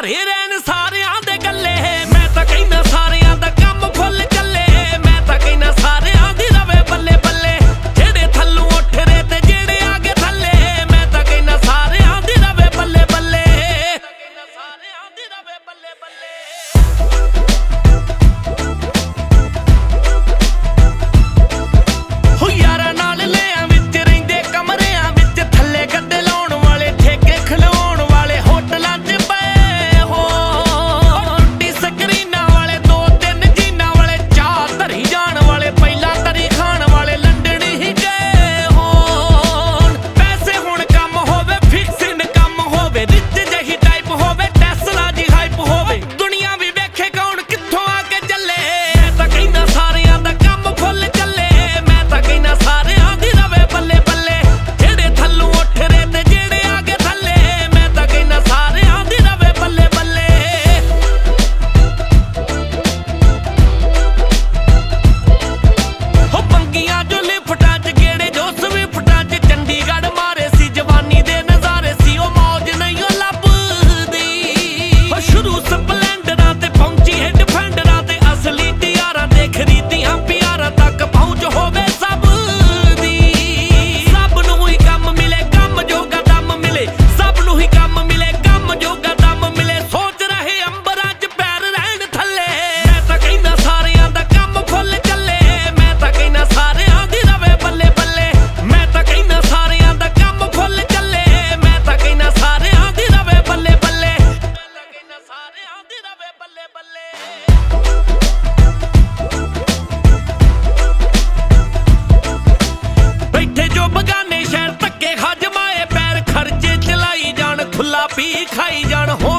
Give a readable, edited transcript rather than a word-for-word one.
धरे रहन सारियां दे गल्ले। मैं तां कहना सारियां दा काम फुल चले। मैं तां कहना सारियां दी रवे बल्ले बल्ले। जेड़े थल्लों उठ रहे ते जेड़े आगे थल्ले। मैं तां कहना सारियां दी रवे बल्ले बल्ले। सारियां दी रवे बल्ले बल्ले। हो यारां नाल लियां विच रहिंदे कमरियां विच थल्ले गद्दे लाउण वाले ठेके खलोण वाले होटलां च पए हो। रोटी स्क्रीनां वाले दो तीन जीनां वाले चाह धरी जाण वाले पहिला तरी खाण वाले लंडन ही गए होण। पैसे हुण कम होवे फिक्स इनकम होवे रिच जही टाइप होवे टेस्ला जी हाइप होवे। दुनिया भी वेखे कौन कित्थों आके चले। मैं तां कहना सारियां दा काम फुल चले। मैं तां कहना सारियां दी रवे बल्ले बल्ले। जेड़े थल्लों उठ रहे ते जेड़े आगे थल्ले। मैं तां कहना सारियां दी रवे बल्ले बल्ले। हो पंगियां जो लिफ्टां च गेड़े जो स्विफ्टां च चंडीगढ़ मारे सी जवानी दे नज़ारे सी। ओ मौज नहीं ओ लभदी। हो शुरू स्पलेंडरां ते पहुंची है डिफेंडरां ते असली टीआरां ते खरीदियां प्यारां तक पहुंच होवे सब दी। सब नूं ही कम मिले कम जोगा दम मिले। सब नूं ही कम मिले कम जोगा दम मिले। सोच रहे अंबरां च पैर रहन थल्ले। मैं तां कहना सारियां दा काम फुल चले। मैं तां कहना सारियां दी रवे बल्ले बल्ले। मैं तां कहना सारियां दा काम फुल चले। मैं तां कहना सारियां दी रवे बल्ले बल्ले। मैं तां कहना सारियां दी रवे बल्ले बल्ले। बैठे जो बगाने शहर धक्के खा जमाए पैर खर्चे चलाई जान खुला पी खाई जान। हो